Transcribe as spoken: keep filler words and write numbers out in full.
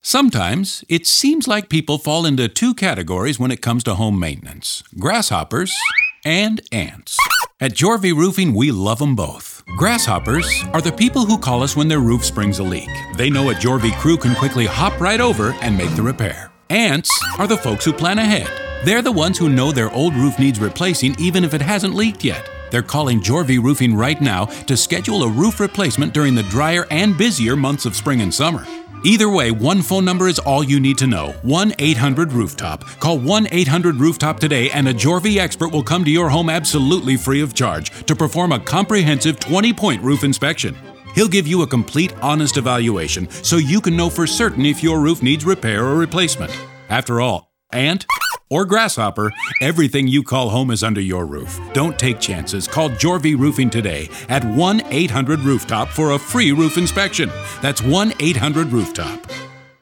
Sometimes it seems like people fall into two categories when it comes to home maintenance: grasshoppers and ants. At Jorvie Roofing, we love them both. Grasshoppers are the people who call us when their roof springs a leak. They know a Jorvie crew can quickly hop right over and make the repair. Ants are the folks who plan ahead. They're the ones who know their old roof needs replacing even if it hasn't leaked yet. They're calling Jorvie Roofing right now to schedule a roof replacement during the drier and busier months of spring and summer. Either way, one phone number is all you need to know: one eight hundred rooftop. Call one eight hundred rooftop today and a Jorvie expert will come to your home absolutely free of charge to perform a comprehensive twenty-point roof inspection. He'll give you a complete, honest evaluation so you can know for certain if your roof needs repair or replacement. After all, ant or grasshopper, everything you call home is under your roof. Don't take chances. Call Jorvie Roofing today at one eight hundred rooftop for a free roof inspection. That's one eight hundred rooftop.